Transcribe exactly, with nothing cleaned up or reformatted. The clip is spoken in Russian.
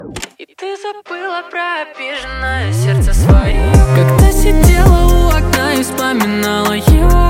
И ты забыла про обиженное сердце свое, когда сидела у окна и вспоминала я.